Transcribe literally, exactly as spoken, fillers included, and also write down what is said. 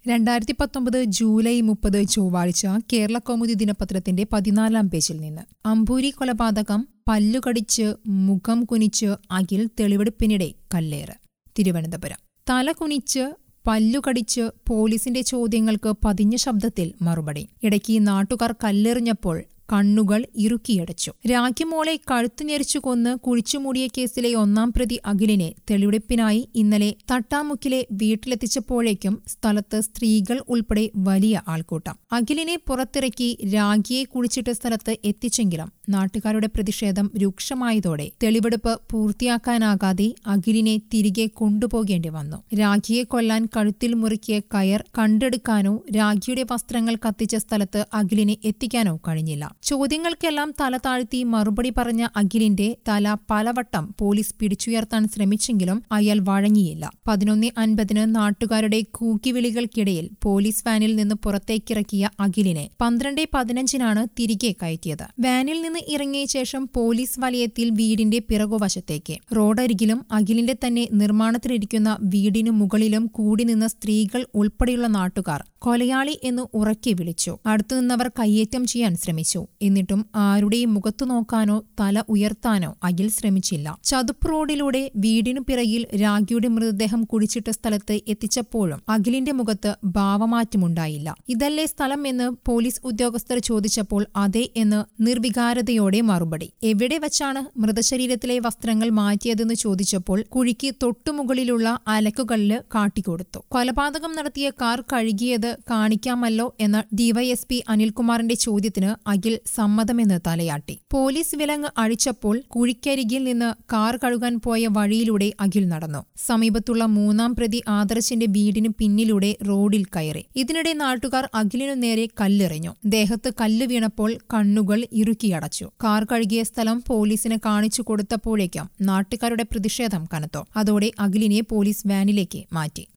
രണ്ടായിരത്തി പത്തൊമ്പത് ജൂലൈ മുപ്പത് ചൊവ്വാഴ്ച കേരളകൗമുദി ദിനപത്രത്തിന്റെ പതിനാലാം പേജിൽ നിന്ന് അമ്പൂരി കൊലപാതകം പല്ലുകടിച്ച് മുഖം കുനിച്ച് അഖിൽ തെളിവെടുപ്പിനിടെ കല്ലേറ്. തിരുവനന്തപുരം. തല കുനിച്ച് പല്ലുകടിച്ച് പോലീസിന്റെ ചോദ്യങ്ങൾക്ക് പതിഞ്ഞ ശബ്ദത്തിൽ മറുപടി. ഇടയ്ക്ക് നാട്ടുകാർ കല്ലെറിഞ്ഞപ്പോൾ കണ്ണുകൾ ഇറുക്കിയടച്ചു. രാഖിമോളെ കഴുത്തു ഞെരിച്ചു കൊന്ന് കുഴിച്ചുമൂടിയ കേസിലെ ഒന്നാം പ്രതി അഖിലിനെ തെളിവെടുപ്പിനായി ഇന്നലെ തട്ടാമുക്കിലെ വീട്ടിലെത്തിച്ചപ്പോഴേക്കും സ്ഥലത്ത് സ്ത്രീകൾ ഉൾപ്പെടെ വലിയ ആൾക്കൂട്ടം. അഖിലിനെ പുറത്തിറക്കി രാഖിയെ കുഴിച്ചിട്ട സ്ഥലത്ത് എത്തിച്ചെങ്കിലും നാട്ടുകാരുടെ പ്രതിഷേധം രൂക്ഷമായതോടെ തെളിവെടുപ്പ് പൂർത്തിയാക്കാനാകാതെ അഖിലിനെ തിരികെ കൊണ്ടുപോകേണ്ടി വന്നു. രാഖിയെ കൊല്ലാൻ കഴുത്തിൽ മുറുക്കിയ കയർ കണ്ടെടുക്കാനോ രാഖിയുടെ വസ്ത്രങ്ങൾ കത്തിച്ച സ്ഥലത്ത് അഖിലിനെ എത്തിക്കാനോ കഴിഞ്ഞില്ല. ചോദ്യങ്ങൾക്കെല്ലാം തല താഴ്ത്തി മറുപടി പറഞ്ഞ അഖിലിന്റെ തല പലവട്ടം പോലീസ് പിടിച്ചുയർത്താൻ ശ്രമിച്ചെങ്കിലും അയാൾ വഴങ്ങിയില്ല. പതിനൊന്ന് അൻപതിന് നാട്ടുകാരുടെ കൂക്കിവിളികൾക്കിടയിൽ പോലീസ് വാനിൽ നിന്ന് പുറത്തേക്കിറക്കിയ അഖിലിനെ പന്ത്രണ്ട് പതിനഞ്ചിനാണ് തിരികെ കയറ്റിയത്. വാനിൽ നിന്ന് ഇറങ്ങിയ ശേഷം പോലീസ് വലയത്തിൽ വീടിന്റെ പിറകുവശത്തേക്ക്. റോഡരികിലും അഖിലിന്റെ തന്നെ നിർമ്മാണത്തിലിരിക്കുന്ന വീടിനു മുകളിലും കൂടി നിന്ന സ്ത്രീകൾ ഉൾപ്പെടെയുള്ള നാട്ടുകാർ കൊലയാളി എന്ന് ഉറക്കെ വിളിച്ചു. അടുത്തുനിന്നവർ കയ്യേറ്റം ചെയ്യാൻ ശ്രമിച്ചു. എന്നിട്ടും ആരുടെയും മുഖത്തു നോക്കാനോ തല ഉയർത്താനോ അഖിൽ ശ്രമിച്ചില്ല. ചതുപ്പ് റോഡിലൂടെ വീടിനു പിറകിൽ രാഖിയുടെ മൃതദേഹം കുഴിച്ചിട്ട സ്ഥലത്ത് എത്തിച്ചപ്പോഴും അഖിലിന്റെ മുഖത്ത് ഭാവമാറ്റമുണ്ടായില്ല. ഇതല്ലേ സ്ഥലം എന്ന് പോലീസ് ഉദ്യോഗസ്ഥർ ചോദിച്ചപ്പോൾ അതെ എന്ന് നിർവികാരതയോടെ മറുപടി. എവിടെ വച്ചാണ് മൃതശരീരത്തിലെ വസ്ത്രങ്ങൾ മാറ്റിയതെന്ന് ചോദിച്ചപ്പോൾ കുഴിക്ക് തൊട്ടുമുകളിലുള്ള അലക്കുകളില് കാട്ടിക്കൊടുത്തു. കൊലപാതകം നടത്തിയ കാർ കഴുകിയത് കാണിക്കാമല്ലോ എന്ന ഡിവൈഎസ്പി അനിൽകുമാറിന്റെ ചോദ്യത്തിന് അഖിൽ സമ്മതമെന്ന് തലയാട്ടി. പോലീസ് വിലങ്ങ് അഴിച്ചപ്പോൾ കുഴിക്കരികിൽ നിന്ന് കാർ കഴുകാൻ പോയ വഴിയിലൂടെ അഖിൽ നടന്നു. സമീപത്തുള്ള മൂന്നാം പ്രതി ആദർശിന്റെ വീടിന് പിന്നിലൂടെ റോഡിൽ കയറി. ഇതിനിടെ നാട്ടുകാർ അഖിലിനു നേരെ കല്ലെറിഞ്ഞു. ദേഹത്ത് കല്ല് വീണപ്പോൾ കണ്ണുകൾ ഇറുക്കിയടച്ചു. കാർ കഴുകിയ സ്ഥലം പോലീസിന് കാണിച്ചു കൊടുത്തപ്പോഴേക്കും നാട്ടുകാരുടെ പ്രതിഷേധം കനത്തു. അതോടെ അഖിലിനെ പോലീസ് വാനിലേക്ക് മാറ്റി.